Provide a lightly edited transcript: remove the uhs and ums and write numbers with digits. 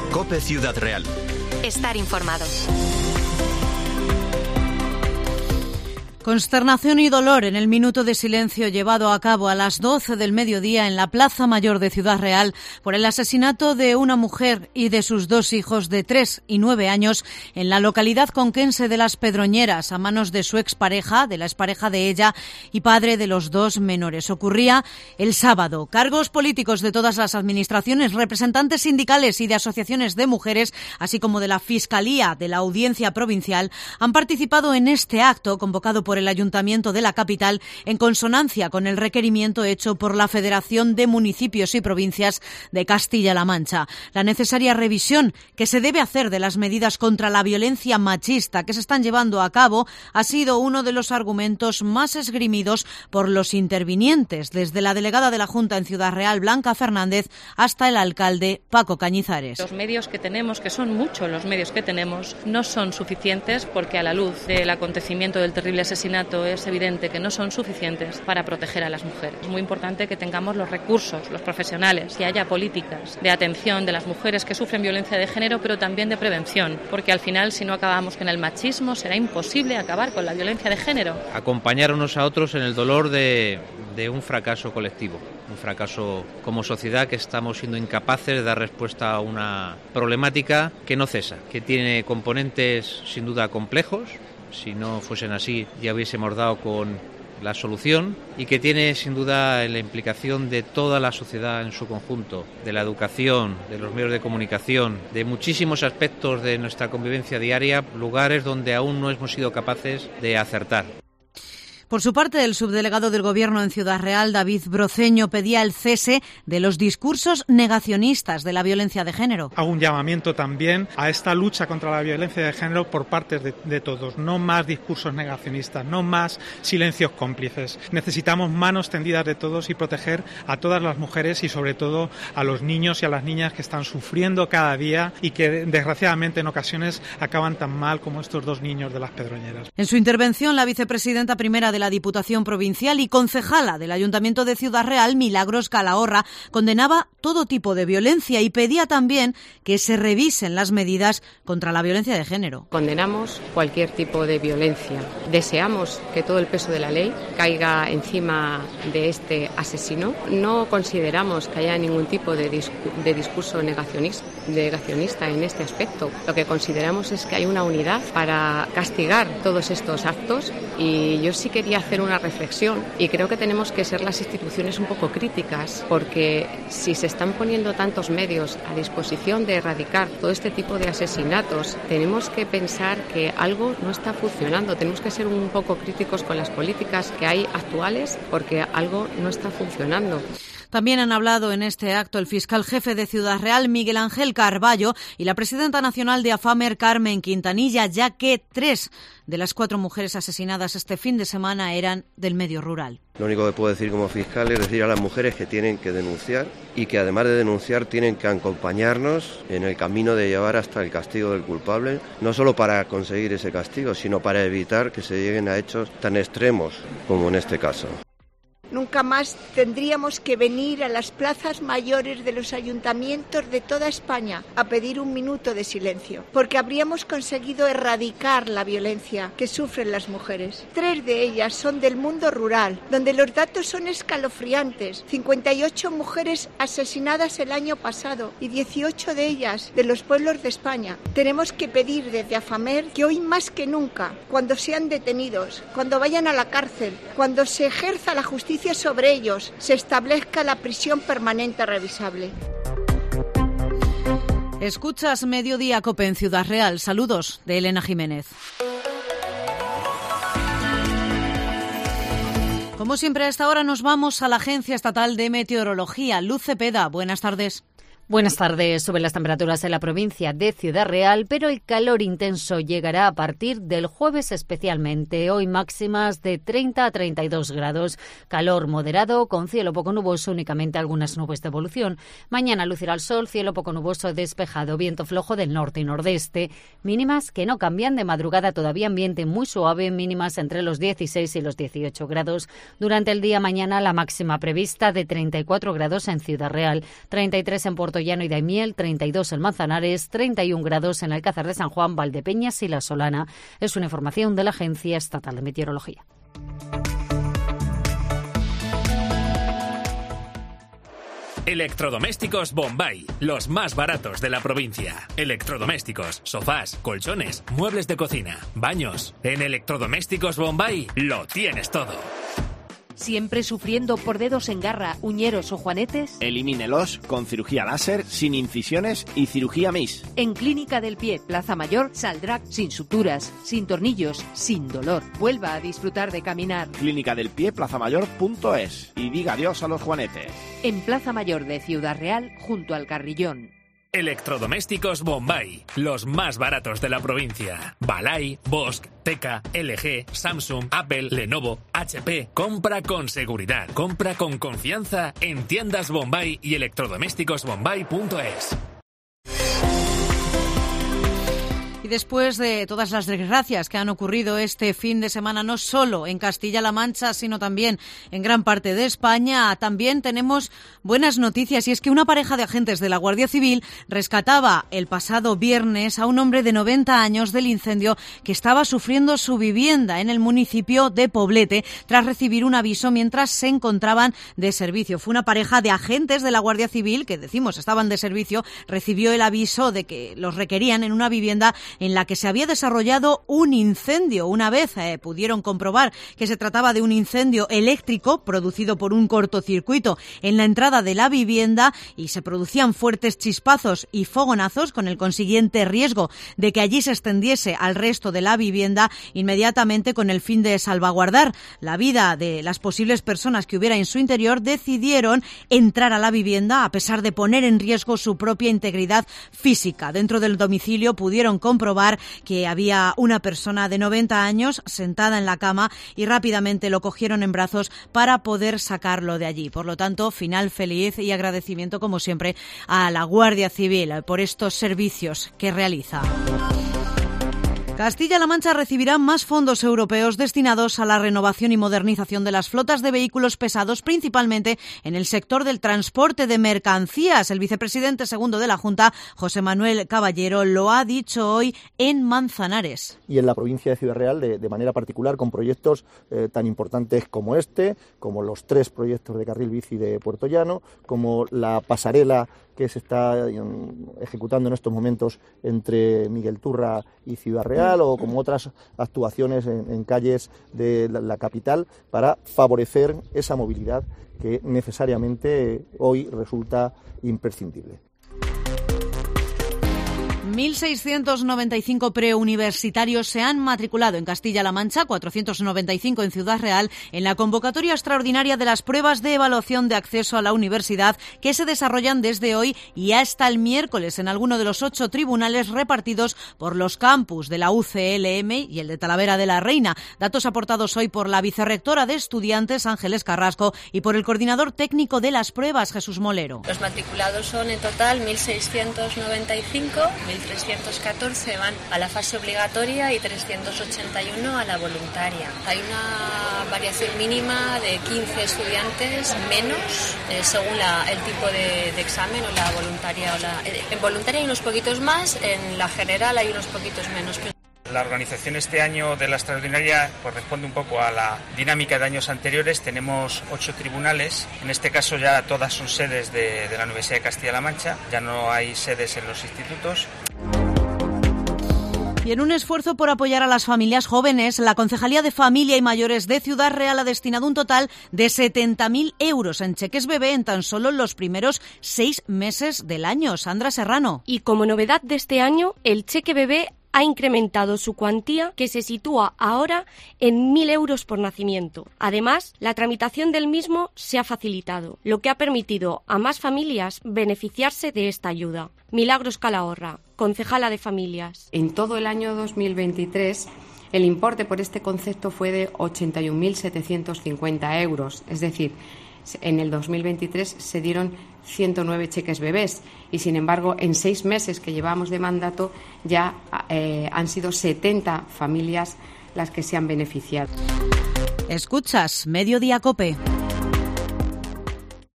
COPE Ciudad Real. Estar informado. Consternación y dolor en el minuto de silencio llevado a cabo a las 12 del mediodía en la Plaza Mayor de Ciudad Real por el asesinato de una mujer y de sus dos hijos de 3 y 9 años en la localidad conquense de Las Pedroñeras a manos de su expareja, de la expareja de ella y padre de los dos menores. Ocurría el sábado. Cargos políticos de todas las administraciones, representantes sindicales y de asociaciones de mujeres, así como de la Fiscalía de la Audiencia Provincial, han participado en este acto convocado por el Ayuntamiento de la capital en consonancia con el requerimiento hecho por la Federación de Municipios y Provincias de Castilla-La Mancha. La necesaria revisión que se debe hacer de las medidas contra la violencia machista que se están llevando a cabo ha sido uno de los argumentos más esgrimidos por los intervinientes, desde la delegada de la Junta en Ciudad Real, Blanca Fernández, hasta el alcalde Paco Cañizares. Los medios que tenemos, que son muchos los medios que tenemos, no son suficientes porque a la luz del acontecimiento del terrible asesinato es evidente que no son suficientes para proteger a las mujeres. Es muy importante que tengamos los recursos, los profesionales, que haya políticas de atención de las mujeres que sufren violencia de género, pero también de prevención, porque al final, si no acabamos con el machismo, será imposible acabar con la violencia de género. Acompañar unos a otros en el dolor de un fracaso colectivo, un fracaso como sociedad que estamos siendo incapaces de dar respuesta a una problemática que no cesa, que tiene componentes sin duda complejos. Si no fuesen así, ya hubiésemos dado con la solución, y que tiene sin duda la implicación de toda la sociedad en su conjunto, de la educación, de los medios de comunicación, de muchísimos aspectos de nuestra convivencia diaria, lugares donde aún no hemos sido capaces de acertar. Por su parte, el subdelegado del Gobierno en Ciudad Real, David Broceño, pedía el cese de los discursos negacionistas de la violencia de género. Hago un llamamiento también a esta lucha contra la violencia de género por parte de todos. No más discursos negacionistas, no más silencios cómplices. Necesitamos manos tendidas de todos y proteger a todas las mujeres y sobre todo a los niños y a las niñas que están sufriendo cada día y que desgraciadamente en ocasiones acaban tan mal como estos dos niños de Las Pedroñeras. En su intervención, la vicepresidenta primera de la Diputación Provincial y concejala del Ayuntamiento de Ciudad Real, Milagros Calahorra, condenaba todo tipo de violencia y pedía también que se revisen las medidas contra la violencia de género. Condenamos cualquier tipo de violencia. Deseamos que todo el peso de la ley caiga encima de este asesino. No consideramos que haya ningún tipo de discurso negacionista en este aspecto. Lo que consideramos es que hay una unidad para castigar todos estos actos, y yo sí quería hacer una reflexión, y creo que tenemos que ser las instituciones un poco críticas, porque si se están poniendo tantos medios a disposición de erradicar todo este tipo de asesinatos, tenemos que pensar que algo no está funcionando. Tenemos que ser un poco críticos con las políticas que hay actuales, porque algo no está funcionando. También han hablado en este acto el fiscal jefe de Ciudad Real, Miguel Ángel Carballo, y la presidenta nacional de AFAMER, Carmen Quintanilla, ya que 3 de las 4 mujeres asesinadas este fin de semana eran del medio rural. Lo único que puedo decir como fiscal es decir a las mujeres que tienen que denunciar, y que además de denunciar tienen que acompañarnos en el camino de llevar hasta el castigo del culpable, no solo para conseguir ese castigo, sino para evitar que se lleguen a hechos tan extremos como en este caso. Nunca más tendríamos que venir a las plazas mayores de los ayuntamientos de toda España a pedir un minuto de silencio, porque habríamos conseguido erradicar la violencia que sufren las mujeres. 3 de ellas son del mundo rural, donde los datos son escalofriantes. 58 mujeres asesinadas el año pasado y 18 de ellas de los pueblos de España. Tenemos que pedir desde AFAMER que hoy más que nunca, cuando sean detenidos, cuando vayan a la cárcel, cuando se ejerza la justicia sobre ellos, se establezca la prisión permanente revisable. Escuchas Mediodía COPE en Ciudad Real. Saludos de Elena Jiménez. Como siempre, a esta hora nos vamos a la Agencia Estatal de Meteorología. Luz Cepeda, buenas tardes. Buenas tardes. Suben las temperaturas en la provincia de Ciudad Real, pero el calor intenso llegará a partir del jueves especialmente. Hoy máximas de 30 a 32 grados. Calor moderado con cielo poco nuboso, únicamente algunas nubes de evolución. Mañana lucirá el sol, cielo poco nuboso despejado, viento flojo del norte y nordeste. Mínimas que no cambian de madrugada, todavía ambiente muy suave, mínimas entre los 16 y los 18 grados. Durante el día mañana la máxima prevista de 34 grados en Ciudad Real, 33 en Puerto Puertollano y Daimiel, 32 en Manzanares, 31 grados en Alcázar de San Juan, Valdepeñas y La Solana. Es una información de la Agencia Estatal de Meteorología. Electrodomésticos Bombay, los más baratos de la provincia. Electrodomésticos, sofás, colchones, muebles de cocina, baños. En Electrodomésticos Bombay lo tienes todo. ¿Siempre sufriendo por dedos en garra, uñeros o juanetes? Elimínelos con cirugía láser, sin incisiones y cirugía MIS. En Clínica del Pie, Plaza Mayor, saldrá sin suturas, sin tornillos, sin dolor. Vuelva a disfrutar de caminar. Clínica del Pie, plazamayor.es. Y diga adiós a los juanetes. En Plaza Mayor de Ciudad Real, junto al Carrillón. Electrodomésticos Bombay, los más baratos de la provincia. Balay, Bosch, Teka, LG, Samsung, Apple, Lenovo, HP. Compra con seguridad, compra con confianza en tiendas Bombay y electrodomésticosbombay.es. Después de todas las desgracias que han ocurrido este fin de semana, no solo en Castilla-La Mancha, sino también en gran parte de España, también tenemos buenas noticias, y es que una pareja de agentes de la Guardia Civil rescataba el pasado viernes a un hombre de 90 años del incendio que estaba sufriendo su vivienda en el municipio de Poblete tras recibir un aviso mientras se encontraban de servicio. Fue una pareja de agentes de la Guardia Civil que, decimos, estaban de servicio, recibió el aviso de que los requerían en una vivienda en la que se había desarrollado un incendio. Una vez pudieron comprobar que se trataba de un incendio eléctrico producido por un cortocircuito en la entrada de la vivienda y se producían fuertes chispazos y fogonazos con el consiguiente riesgo de que allí se extendiese al resto de la vivienda, inmediatamente con el fin de salvaguardar la vida de las posibles personas que hubiera en su interior, decidieron entrar a la vivienda a pesar de poner en riesgo su propia integridad física. Dentro del domicilio pudieron comprobar que había una persona de 90 años sentada en la cama y rápidamente lo cogieron en brazos para poder sacarlo de allí. Por lo tanto, final feliz y agradecimiento, como siempre, a la Guardia Civil por estos servicios que realiza. Castilla-La Mancha recibirá más fondos europeos destinados a la renovación y modernización de las flotas de vehículos pesados, principalmente en el sector del transporte de mercancías. El vicepresidente segundo de la Junta, José Manuel Caballero, lo ha dicho hoy en Manzanares. Y en la provincia de Ciudad Real, de manera particular, con proyectos tan importantes como este, como los 3 proyectos de carril bici de Puertollano, como la pasarela que se está ejecutando en estos momentos entre Miguel Turra y Ciudad Real, o como otras actuaciones en calles de la capital para favorecer esa movilidad que necesariamente hoy resulta imprescindible. 1.695 preuniversitarios se han matriculado en Castilla-La Mancha, 495 en Ciudad Real, en la convocatoria extraordinaria de las pruebas de evaluación de acceso a la universidad que se desarrollan desde hoy y hasta el miércoles en alguno de los 8 tribunales repartidos por los campus de la UCLM y el de Talavera de la Reina. Datos aportados hoy por la vicerrectora de Estudiantes, Ángeles Carrasco, y por el coordinador técnico de las pruebas, Jesús Molero. Los matriculados son en total 1.695, 1.314 van a la fase obligatoria y 381 a la voluntaria. Hay una variación mínima de 15 estudiantes menos según el tipo de examen o la voluntaria. En voluntaria hay unos poquitos más, en la general hay unos poquitos menos. La organización este año de la extraordinaria corresponde un poco a la dinámica de años anteriores. Tenemos 8 tribunales, en este caso ya todas son sedes de la Universidad de Castilla-La Mancha, ya no hay sedes en los institutos. Y en un esfuerzo por apoyar a las familias jóvenes, la Concejalía de Familia y Mayores de Ciudad Real ha destinado un total de 70.000 euros en cheques bebé en tan solo los primeros 6 meses del año. Sandra Serrano. Y como novedad de este año, el cheque bebé ha incrementado su cuantía, que se sitúa ahora en 1.000 euros por nacimiento. Además, la tramitación del mismo se ha facilitado, lo que ha permitido a más familias beneficiarse de esta ayuda. Milagros Calahorra, concejala de Familias. En todo el año 2023, el importe por este concepto fue de 81.750 euros, es decir, en el 2023 se dieron 109 cheques bebés y, sin embargo, en 6 meses que llevamos de mandato ya han sido 70 familias las que se han beneficiado. Escuchas Mediodía COPE.